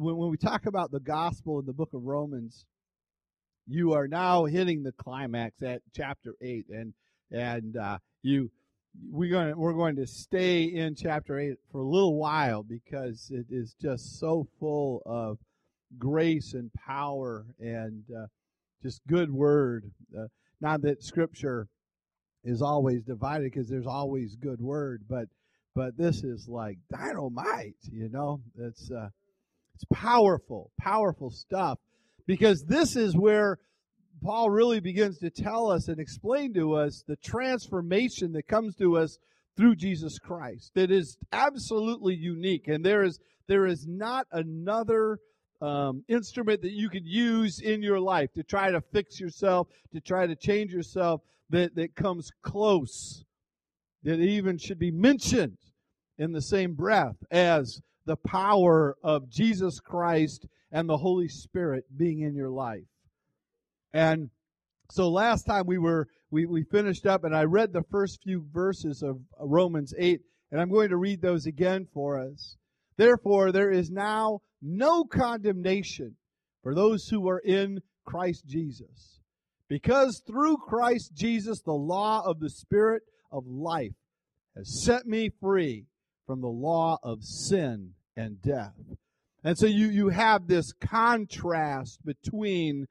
when we talk about the gospel in the book of Romans, you are now hitting the climax at chapter 8, and we're going to stay in chapter 8 for a little while because it is just so full of grace and power and just good word. Not that Scripture is always divided, because there's always good word, but this is like dynamite. It's powerful stuff, because this is where Paul really begins to tell us and explain to us the transformation that comes to us through Jesus Christ. That is absolutely unique, and there is not another instrument that you could use in your life to try to fix yourself, to try to change yourself, that comes close, that even should be mentioned in the same breath as the power of Jesus Christ and the Holy Spirit being in your life. And so last time we finished up, and I read the first few verses of Romans 8, and I'm going to read those again for us. Therefore, there is now no condemnation for those who are in Christ Jesus, because through Christ Jesus, the law of the Spirit of life has set me free from the law of sin and death. And so you have this contrast between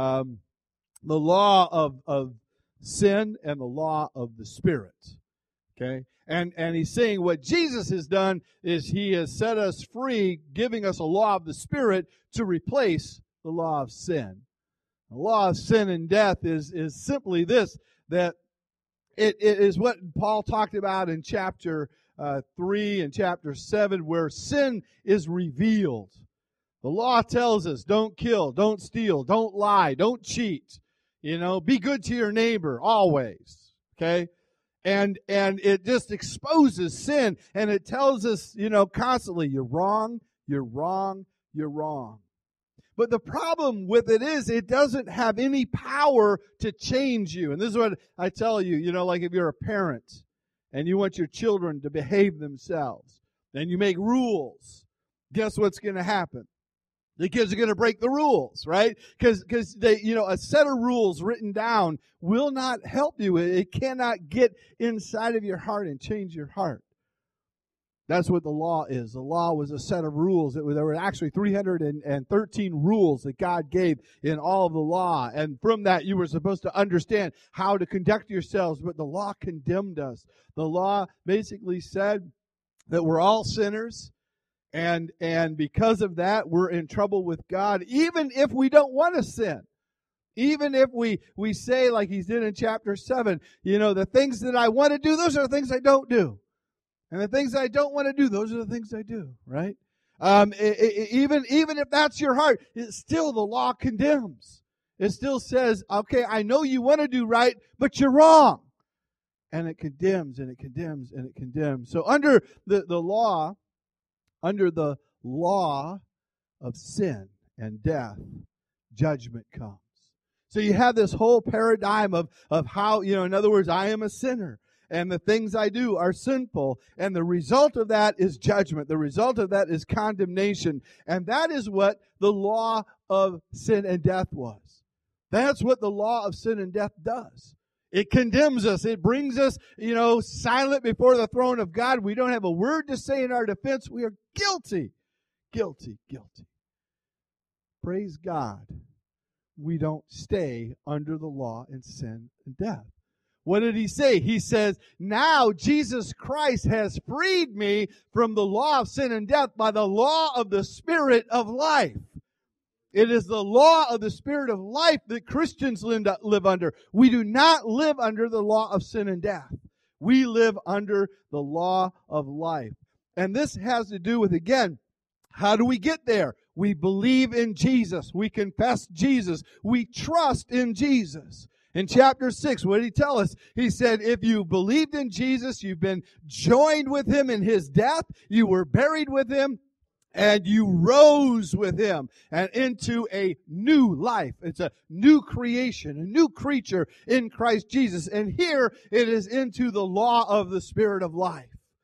the law of sin and the law of the Spirit. Okay? And he's saying what Jesus has done is he has set us free, giving us a law of the Spirit to replace the law of sin. The law of sin and death is simply this, that it is what Paul talked about in chapter 3 and chapter 7, where sin is revealed. The law tells us, don't kill, don't steal, don't lie, don't cheat. Be good to your neighbor always. Okay? And it just exposes sin, and it tells us, constantly, you're wrong, you're wrong, you're wrong. But the problem with it is it doesn't have any power to change you. And this is what I tell you, like if you're a parent and you want your children to behave themselves, and you make rules, guess what's going to happen? The kids are going to break the rules, right? Because they, a set of rules written down will not help you. It cannot get inside of your heart and change your heart. That's what the law is. The law was a set of rules. There were actually 313 rules that God gave in all of the law. And from that, you were supposed to understand how to conduct yourselves. But the law condemned us. The law basically said that we're all sinners. And because of that, we're in trouble with God, even if we don't want to sin. Even if we say, like he did in chapter 7, the things that I want to do, those are the things I don't do. And the things I don't want to do, those are the things I do, right? Even if that's your heart, still the law condemns. It still says, okay, I know you want to do right, but you're wrong. And it condemns, and it condemns, and it condemns. So under the law of sin and death, judgment comes. So you have this whole paradigm of how, in other words, I am a sinner. And the things I do are sinful. And the result of that is judgment. The result of that is condemnation. And that is what the law of sin and death was. That's what the law of sin and death does. It condemns us. It brings us, silent before the throne of God. We don't have a word to say in our defense. We are guilty. Guilty, guilty. Praise God. We don't stay under the law in sin and death. What did he say? He says, now Jesus Christ has freed me from the law of sin and death by the law of the Spirit of life. It is the law of the Spirit of life that Christians live under. We do not live under the law of sin and death. We live under the law of life. And this has to do with, again, how do we get there? We believe in Jesus. We confess Jesus. We trust in Jesus. In chapter 6, what did he tell us? He said, if you believed in Jesus, you've been joined with him in his death, you were buried with him, and you rose with him and into a new life. It's a new creation, a new creature in Christ Jesus. And here it is into the law of the Spirit of life.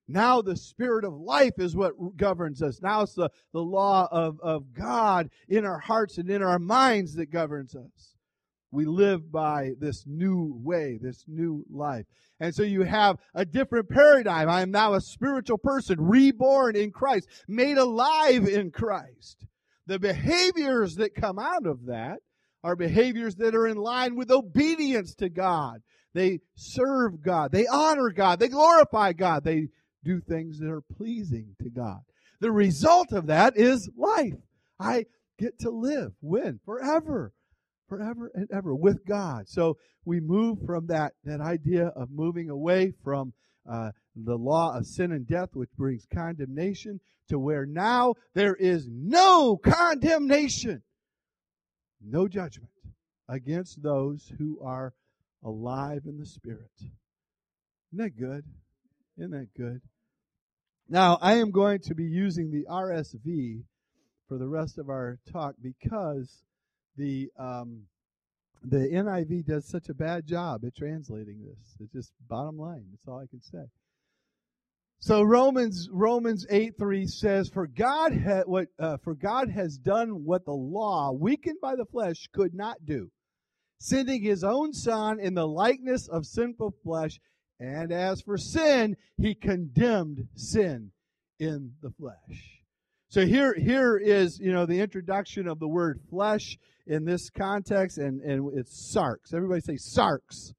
Now the Spirit of life is what governs us. Now it's the law of God in our hearts and in our minds that governs us. We live by this new way, this new life. And so you have a different paradigm. I am now a spiritual person, reborn in Christ, made alive in Christ. The behaviors that come out of that are behaviors that are in line with obedience to God. They serve God. They honor God. They glorify God. They do things that are pleasing to God. The result of that is life. I get to live. When? Forever. Forever and ever with God. So we move from that idea of moving away from the law of sin and death, which brings condemnation, to where now there is no condemnation, no judgment against those who are alive in the Spirit. Isn't that good? Isn't that good? Now, I am going to be using the RSV for the rest of our talk because the NIV does such a bad job at translating this. It's just bottom line. That's all I can say. So Romans 8:3 says, "For God has done what the law, weakened by the flesh, could not do, sending His own Son in the likeness of sinful flesh. And as for sin, He condemned sin in the flesh." So here is, the introduction of the word flesh in this context, and it's sarx. Everybody say sarx.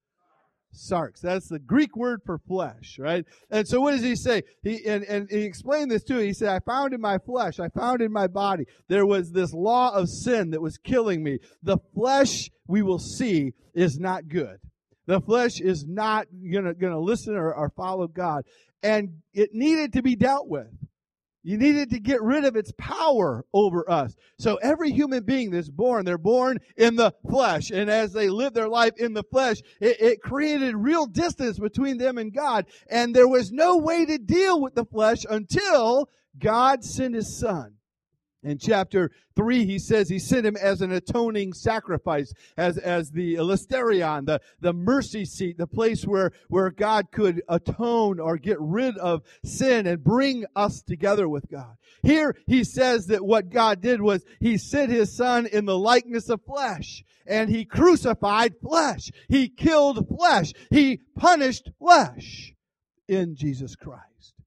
Sarx. That's the Greek word for flesh, right? And so what does he say? He explained this too. He said, I found in my flesh, I found in my body, there was this law of sin that was killing me. The flesh, we will see, is not good. The flesh is not gonna listen or follow God. And it needed to be dealt with. You needed to get rid of its power over us. So every human being that's born, they're born in the flesh. And as they live their life in the flesh, it created real distance between them and God. And there was no way to deal with the flesh until God sent His Son. In chapter 3, he says he sent Him as an atoning sacrifice, as the Listerion, the mercy seat, the place where God could atone or get rid of sin and bring us together with God. Here he says that what God did was He sent His Son in the likeness of flesh, and He crucified flesh. He killed flesh. He punished flesh in Jesus Christ.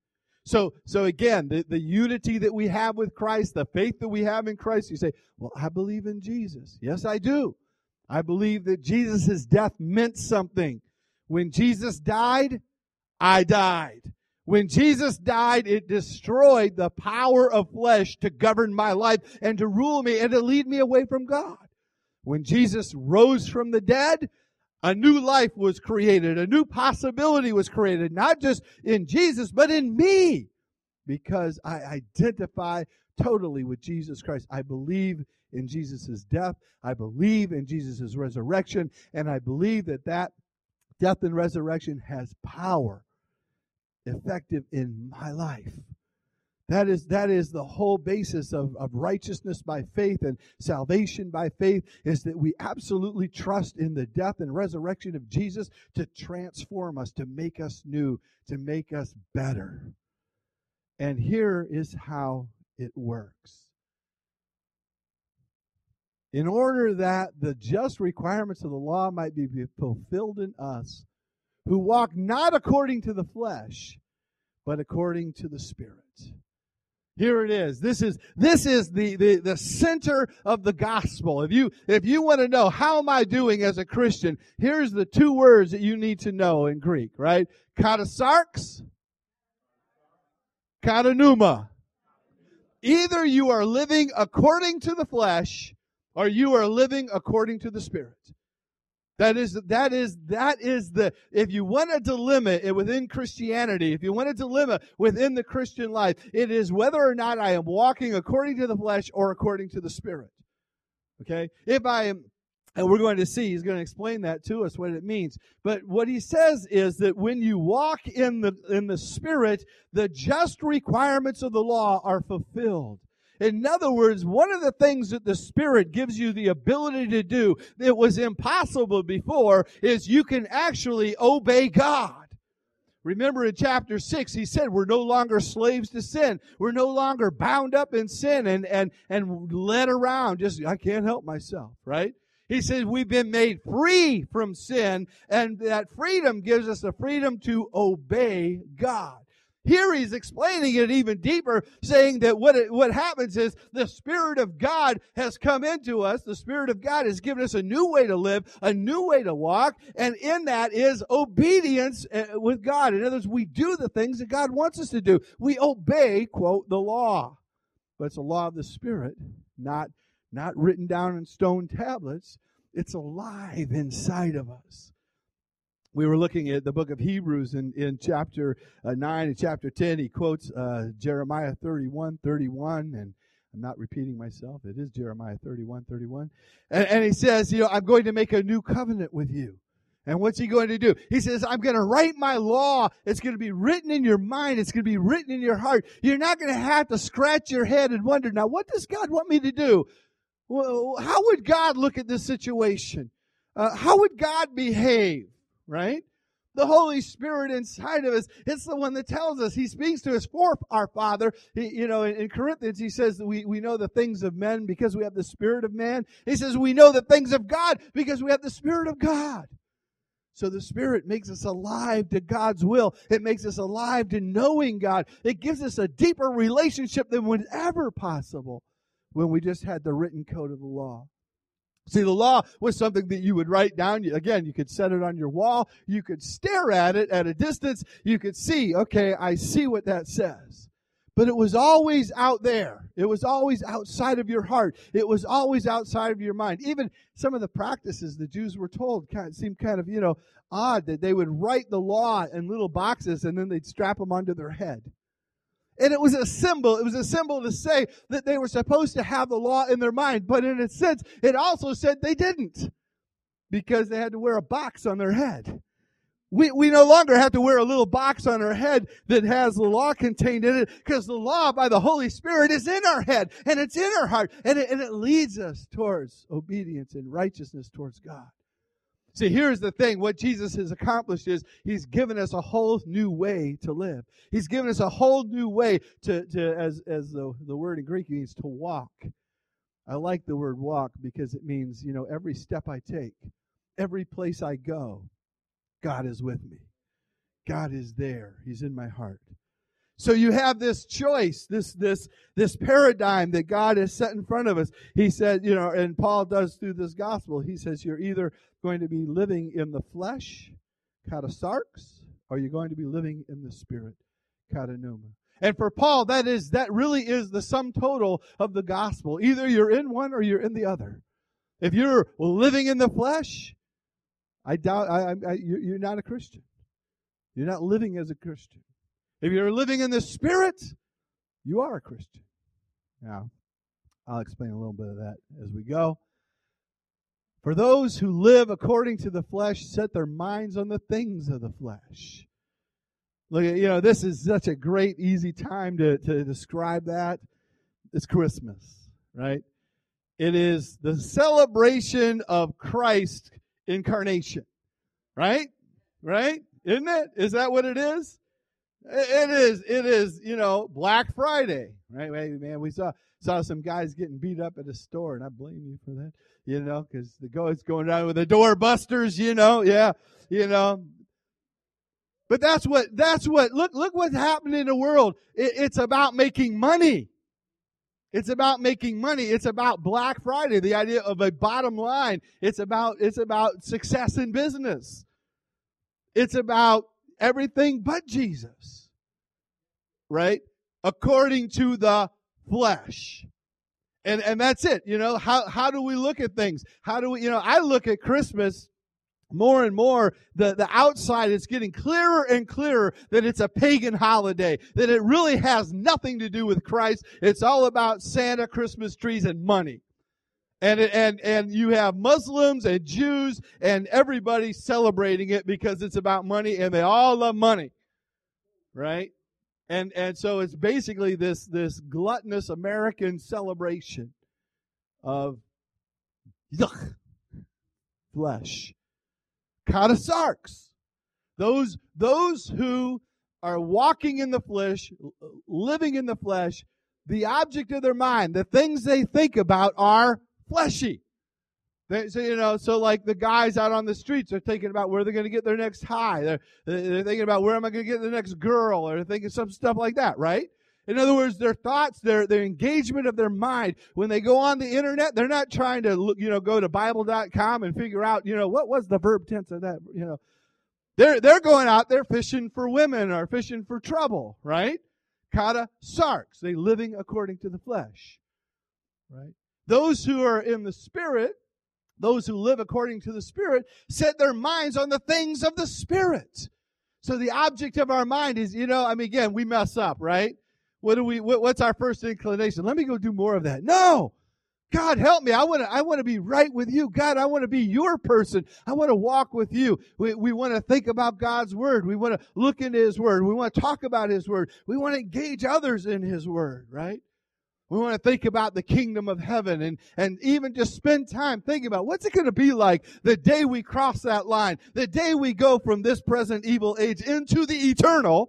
So again, the unity that we have with Christ, the faith that we have in Christ, you say, well, I believe in Jesus. Yes, I do. I believe that Jesus' death meant something. When Jesus died, I died. When Jesus died, it destroyed the power of flesh to govern my life and to rule me and to lead me away from God. When Jesus rose from the dead, a new life was created. A new possibility was created, not just in Jesus, but in me, because I identify totally with Jesus Christ. I believe in Jesus' death. I believe in Jesus' resurrection, and I believe that death and resurrection has power effective in my life. That is the whole basis of righteousness by faith and salvation by faith, is that we absolutely trust in the death and resurrection of Jesus to transform us, to make us new, to make us better. And here is how it works. In order that the just requirements of the law might be fulfilled in us, who walk not according to the flesh, but according to the Spirit. Here it is. This is the center of the gospel. If you want to know how am I doing as a Christian, here's the two words that you need to know in Greek, right? Katasarx, katanuma. Either you are living according to the flesh, or you are living according to the Spirit. That is the, if you want a dilemma within Christianity, if you want a dilemma within the Christian life, it is whether or not I am walking according to the flesh or according to the Spirit. Okay? If I am, and we're going to see, he's going to explain that to us, what it means. But what he says is that when you walk in the Spirit, the just requirements of the law are fulfilled. In other words, one of the things that the Spirit gives you the ability to do that was impossible before is you can actually obey God. Remember in chapter 6, he said we're no longer slaves to sin. We're no longer bound up in sin and led around. Just, I can't help myself, right? He says we've been made free from sin, and that freedom gives us the freedom to obey God. Here he's explaining it even deeper, saying that what happens is the Spirit of God has come into us. The Spirit of God has given us a new way to live, a new way to walk, and in that is obedience with God. In other words, we do the things that God wants us to do. We obey, quote, the law. But it's a law of the Spirit, not written down in stone tablets. It's alive inside of us. We were looking at the book of Hebrews in chapter 9 and chapter 10. He quotes Jeremiah 31:31, and I'm not repeating myself. It is Jeremiah 31:31. And he says, I'm going to make a new covenant with you. And what's he going to do? He says, I'm going to write my law. It's going to be written in your mind. It's going to be written in your heart. You're not going to have to scratch your head and wonder, now, what does God want me to do? Well, how would God look at this situation? How would God behave? Right? The Holy Spirit inside of us, it's the one that tells us. He speaks to us for our Father. In Corinthians, he says that we know the things of men because we have the Spirit of man. He says we know the things of God because we have the Spirit of God. So the Spirit makes us alive to God's will. It makes us alive to knowing God. It gives us a deeper relationship than was ever possible when we just had the written code of the law. See, the law was something that you would write down. Again, you could set it on your wall. You could stare at it at a distance. You could see, okay, I see what that says. But it was always out there. It was always outside of your heart. It was always outside of your mind. Even some of the practices the Jews were told seemed kind of, odd, that they would write the law in little boxes and then they'd strap them onto their head. And it was a symbol. It was a symbol to say that they were supposed to have the law in their mind. But in a sense, it also said they didn't, because they had to wear a box on their head. We no longer have to wear a little box on our head that has the law contained in it, because the law by the Holy Spirit is in our head and it's in our heart. And it leads us towards obedience and righteousness towards God. See, here's the thing. What Jesus has accomplished is He's given us a whole new way to live. He's given us a whole new way to as the word in Greek means to walk. I like the word walk because it means, every step I take, every place I go, God is with me. God is there. He's in my heart. So you have this choice, this paradigm that God has set in front of us. He said, and Paul does through this gospel, he says you're either going to be living in the flesh, katasarx, or you're going to be living in the spirit, katanuma. And for Paul, that really is the sum total of the gospel. Either you're in one or you're in the other. If you're living in the flesh, I doubt you're not a Christian. You're not living as a Christian. If you're living in the Spirit, you are a Christian. Now, I'll explain a little bit of that as we go. For those who live according to the flesh set their minds on the things of the flesh. Look at, this is such a great, easy time to describe that. It's Christmas, right? It is the celebration of Christ's incarnation, right? Right? Isn't it? Is that what it is? It is, Black Friday, right? Man, we saw some guys getting beat up at a store, and I blame you for that, because it's going down with the doorbusters, yeah, But that's what, look what's happening in the world. It's about making money. It's about making money. It's about Black Friday, the idea of a bottom line. It's about success in business. It's about everything but Jesus, right? According to the flesh. And that's it. How do we look at things? How do we, I look at Christmas more and more, the outside is getting clearer and clearer that it's a pagan holiday, that it really has nothing to do with Christ. It's all about Santa, Christmas trees, and money. And you have Muslims and Jews and everybody celebrating it because it's about money, and they all love money, right? And so it's basically this gluttonous American celebration of flesh. Katasarx. Those who are walking in the flesh, living in the flesh, the object of their mind, the things they think about are fleshy. So like the guys out on the streets are thinking about where they're going to get their next high. They're thinking about where am I going to get the next girl, or they're thinking some stuff like that, right? In other words, their thoughts, their engagement of their mind, when they go on the internet, they're not trying to look, go to Bible.com and figure out, what was the verb tense of that, They're going out there fishing for women or fishing for trouble, right? Kata sarks, they living according to the flesh, right? Those who are in the Spirit, those who live according to the Spirit, set their minds on the things of the Spirit. So the object of our mind is, again, we mess up, right? What's our first inclination? Let me go do more of that. No! God, help me. I want to be right with you. God, I want to be your person. I want to walk with you. We want to think about God's word. We want to look into his word. We want to talk about his word. We want to engage others in his word, right? We want to think about the kingdom of heaven and even just spend time thinking about what's it going to be like the day we cross that line, the day we go from this present evil age into the eternal,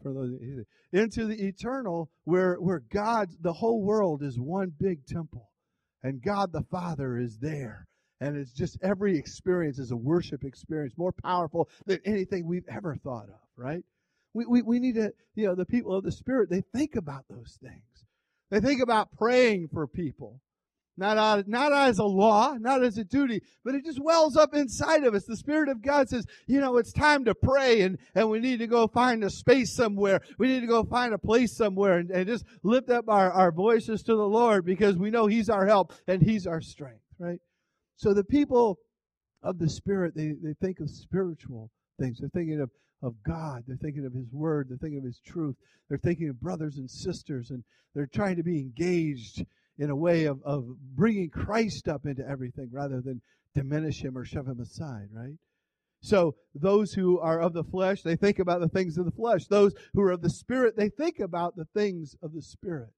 into the eternal where God, the whole world is one big temple. And God the Father is there. And it's just every experience is a worship experience, more powerful than anything we've ever thought of, right? We need to, the people of the Spirit, they think about those things. They think about praying for people. Not as a law, not as a duty, but it just wells up inside of us. The Spirit of God says, it's time to pray, and we need to go find a space somewhere. We need to go find a place somewhere and just lift up our voices to the Lord, because we know he's our help and he's our strength, right? So the people of the Spirit, they think of spiritual things. They're thinking of God. They're thinking of his word. They're thinking of his truth. They're thinking of brothers and sisters, and they're trying to be engaged in a way of bringing Christ up into everything rather than diminish him or shove him aside, right? So those who are of the flesh, they think about the things of the flesh. Those who are of the Spirit, they think about the things of the Spirit.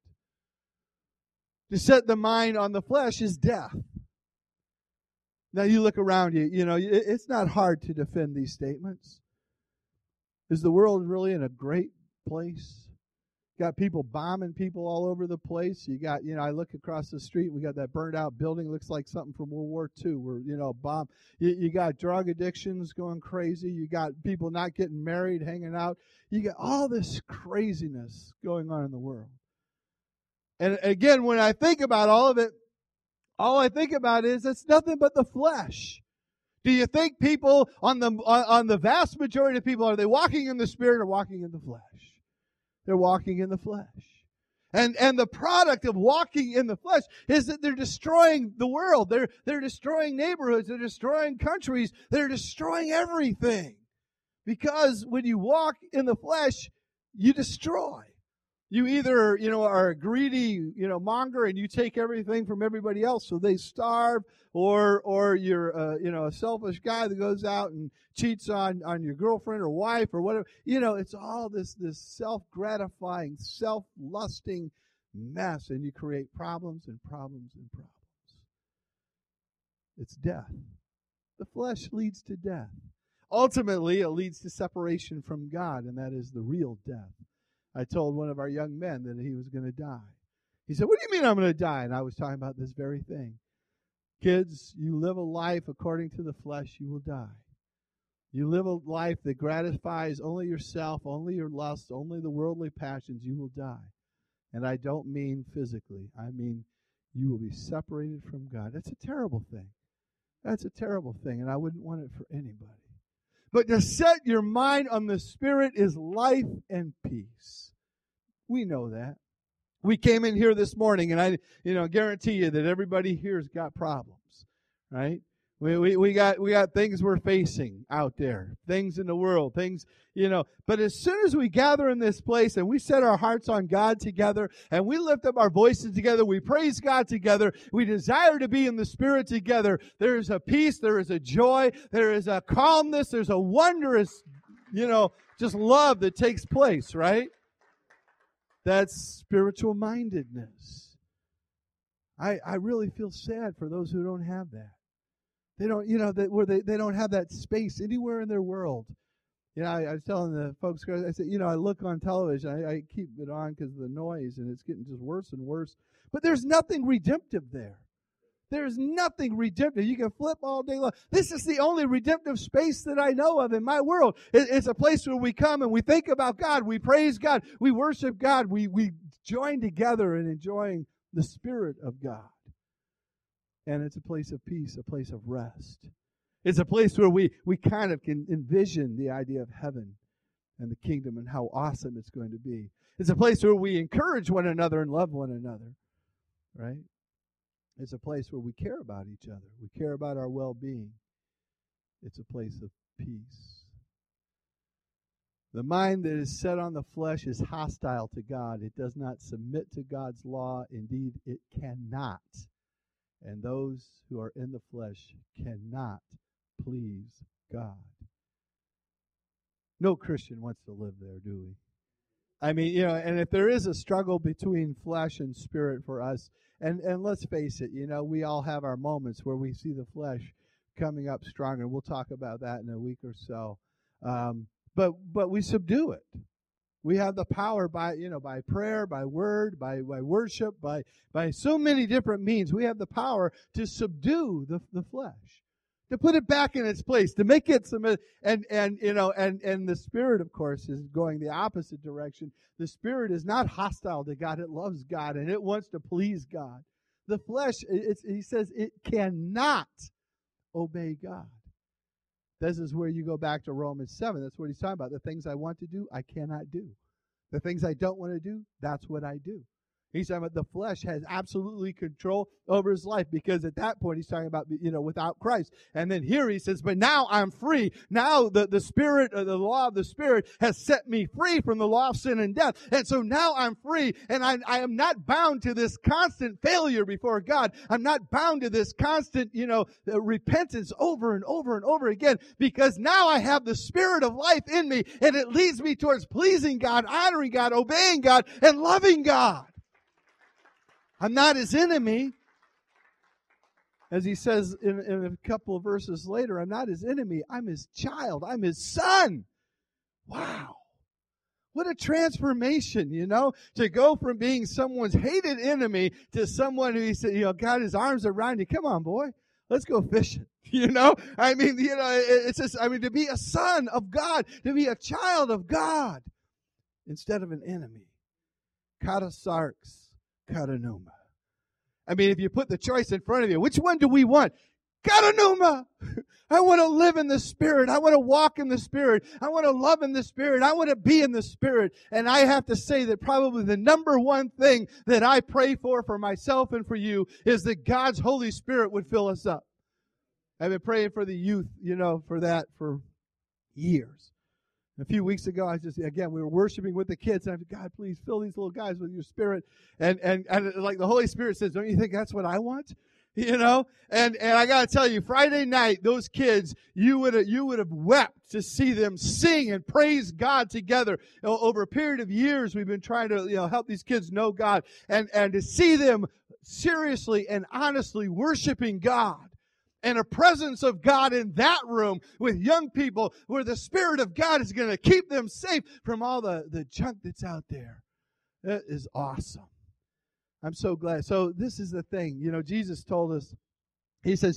To set the mind on the flesh is death. Now you look around you, it's not hard to defend these statements. Is the world really in a great place? Got people bombing people all over the place. You got, I look across the street, we got that burned out building, looks like something from World War II, where, bomb. You got drug addictions going crazy. You got people not getting married, hanging out. You got all this craziness going on in the world. And again, when I think about all of it, all I think about is it's nothing but the flesh. Do you think people on the vast majority of people, are they walking in the Spirit or walking in the flesh? They're walking in the flesh. And the product of walking in the flesh is that they're destroying the world. They're destroying neighborhoods. They're destroying countries. They're destroying everything. Because when you walk in the flesh, you destroy. You either, are a greedy, monger, and you take everything from everybody else so they starve, or you're, a selfish guy that goes out and cheats on your girlfriend or wife or whatever. It's all this self-gratifying, self-lusting mess, and you create problems and problems and problems. It's death. The flesh leads to death. Ultimately, it leads to separation from God, and that is the real death. I told one of our young men that he was going to die. He said, "What do you mean I'm going to die?" And I was talking about this very thing. Kids, you live a life according to the flesh, you will die. You live a life that gratifies only yourself, only your lusts, only the worldly passions, you will die. And I don't mean physically. I mean you will be separated from God. That's a terrible thing. That's a terrible thing, and I wouldn't want it for anybody. But to set your mind on the Spirit is life and peace. We know that. We came in here this morning, and I, guarantee you that everybody here's got problems, right? We got things we're facing out there, things in the world, things, But as soon as we gather in this place and we set our hearts on God together and we lift up our voices together, we praise God together, we desire to be in the Spirit together, there is a peace, there is a joy, there is a calmness, there's a wondrous, just love that takes place, right? That's spiritual mindedness. I really feel sad for those who don't have that. They don't, they don't have that space anywhere in their world. I was telling the folks, I said, I look on television, I keep it on because of the noise, and it's getting just worse and worse. But there's nothing redemptive there. There's nothing redemptive. You can flip all day long. This is the only redemptive space that I know of in my world. It's a place where we come and we think about God. We praise God. We worship God. We join together in enjoying the Spirit of God. And it's a place of peace, a place of rest. It's a place where we kind of can envision the idea of heaven and the kingdom and how awesome it's going to be. It's a place where we encourage one another and love one another, right? It's a place where we care about each other. We care about our well-being. It's a place of peace. The mind that is set on the flesh is hostile to God. It does not submit to God's law. Indeed, it cannot. And those who are in the flesh cannot please God. No Christian wants to live there, do we? I mean, and if there is a struggle between flesh and spirit for us, and let's face it, we all have our moments where we see the flesh coming up stronger. We'll talk about that in a week or so. But we subdue it. We have the power by prayer, by word, by worship, by so many different means. We have the power to subdue the flesh, to put it back in its place, to make it submit. And the Spirit, of course, is going the opposite direction. The Spirit is not hostile to God. It loves God, and it wants to please God. The flesh, he says, it cannot obey God. This is where you go back to Romans 7. That's what he's talking about. The things I want to do, I cannot do. The things I don't want to do, that's what I do. He's talking about the flesh has absolutely control over his life, because at that point he's talking about, without Christ. And then here he says, but now I'm free. Now the Spirit, the law of the Spirit has set me free from the law of sin and death. And so now I'm free, and I am not bound to this constant failure before God. I'm not bound to this constant, repentance over and over and over again, because now I have the Spirit of life in me, and it leads me towards pleasing God, honoring God, obeying God, and loving God. I'm not his enemy. As he says in a couple of verses later, I'm not his enemy. I'm his child. I'm his son. Wow. What a transformation, to go from being someone's hated enemy to someone who he said, got his arms around you. Come on, boy. Let's go fishing. It's just, to be a son of God, to be a child of God instead of an enemy. Katasarx. Katanuma. If you put the choice in front of you, which one do we want? Katanuma. I want to live in the Spirit. I want to walk in the Spirit. I want to love in the Spirit. I want to be in the Spirit. And I have to say that probably the number one thing that I pray for myself and for you is that God's Holy Spirit would fill us up. I've been praying for the youth, for that for years. A few weeks ago, we were worshiping with the kids, and I said, God, please fill these little guys with your Spirit. And like the Holy Spirit says, don't you think that's what I want? And I got to tell you, Friday night, those kids, you would have wept to see them sing and praise God together. Over a period of years, we've been trying to help these kids know God, and to see them seriously and honestly worshiping God. And a presence of God in that room with young people where the Spirit of God is going to keep them safe from all the junk that's out there. That is awesome. I'm so glad. So this is the thing. Jesus told us, he says,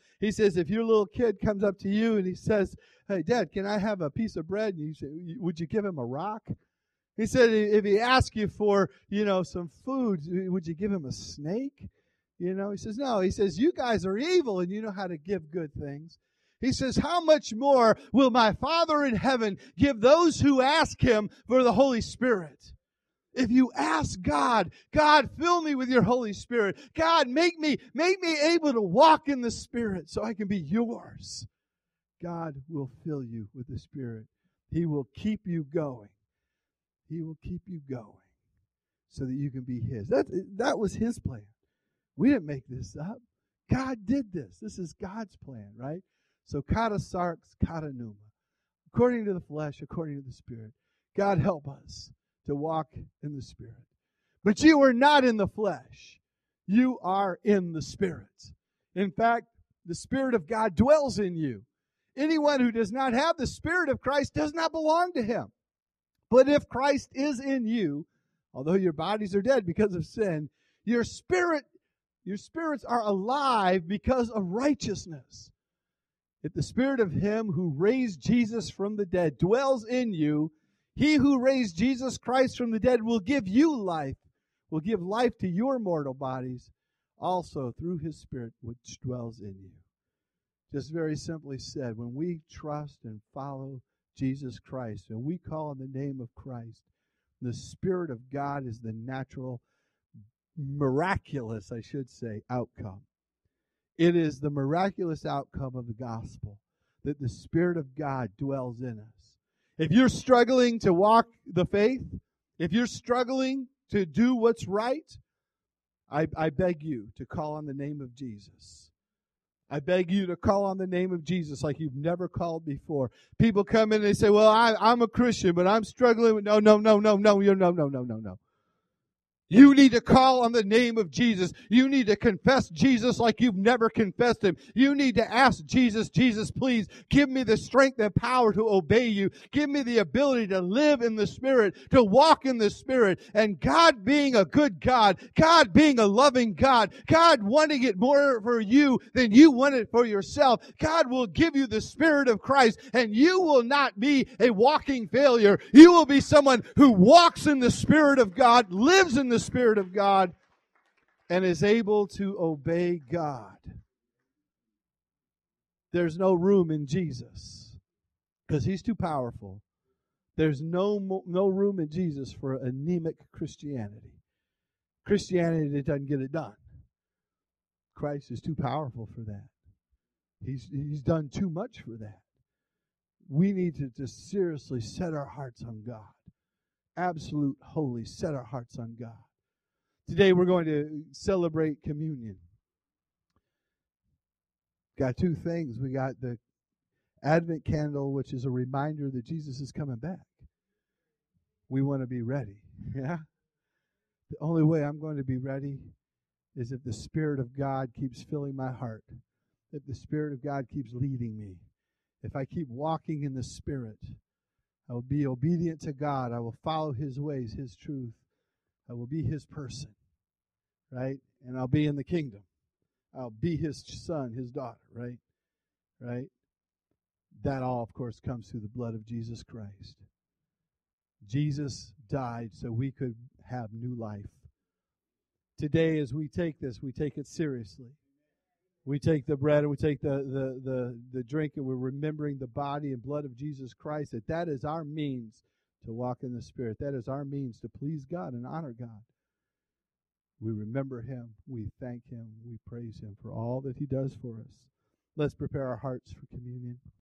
if your little kid comes up to you and he says, hey, Dad, can I have a piece of bread? And you say, would you give him a rock? He said, if he asks you for, some food, would you give him a snake? He says, no. He says, you guys are evil and you know how to give good things. He says, how much more will my Father in heaven give those who ask him for the Holy Spirit? If you ask God, God, fill me with your Holy Spirit. God, make me able to walk in the Spirit so I can be yours. God will fill you with the Spirit. He will keep you going. He will keep you going so that you can be his. That was his plan. We didn't make this up. God did this. This is God's plan, right? So katasarx, katanuma. According to the flesh, according to the Spirit. God help us to walk in the Spirit. But you are not in the flesh. You are in the Spirit. In fact, the Spirit of God dwells in you. Anyone who does not have the Spirit of Christ does not belong to him. But if Christ is in you, although your bodies are dead because of sin, your spirits are alive because of righteousness. If the Spirit of him who raised Jesus from the dead dwells in you, he who raised Jesus Christ from the dead will give you life, will give life to your mortal bodies, also through his Spirit which dwells in you. Just very simply said, when we trust and follow Jesus Christ and we call on the name of Christ, the Spirit of God is the natural, miraculous, I should say, outcome. It is the miraculous outcome of the gospel that the Spirit of God dwells in us. If you're struggling to walk the faith, if you're struggling to do what's right, I beg you to call on the name of Jesus. I beg you to call on the name of Jesus like you've never called before. People come in and they say, well, I'm a Christian, but I'm struggling with, no. You need to call on the name of Jesus. You need to confess Jesus like you've never confessed him. You need to ask Jesus, Jesus, please give me the strength and power to obey you. Give me the ability to live in the Spirit, to walk in the Spirit. And God being a good God, God being a loving God, God wanting it more for you than you want it for yourself, God will give you the Spirit of Christ, and you will not be a walking failure. You will be someone who walks in the Spirit of God, lives in the Spirit of God, and is able to obey God. There's no room in Jesus because he's too powerful. There's no room in Jesus for anemic Christianity. Christianity that doesn't get it done. Christ is too powerful for that. He's done too much for that. We need to just seriously set our hearts on God. Absolute holy, set our hearts on God. Today we're going to celebrate communion. Got two things. We got the Advent candle, which is a reminder that Jesus is coming back. We want to be ready. Yeah? The only way I'm going to be ready is if the Spirit of God keeps filling my heart. If the Spirit of God keeps leading me. If I keep walking in the Spirit, I will be obedient to God. I will follow his ways, his truth. I will be his person, right? And I'll be in the kingdom. I'll be his son, his daughter, right? Right? That all, of course, comes through the blood of Jesus Christ. Jesus died so we could have new life. Today, as we take this, we take it seriously. We take the bread and we take the drink, and we're remembering the body and blood of Jesus Christ, that is our means to walk in the Spirit. That is our means to please God and honor God. We remember him. We thank him. We praise him for all that he does for us. Let's prepare our hearts for communion.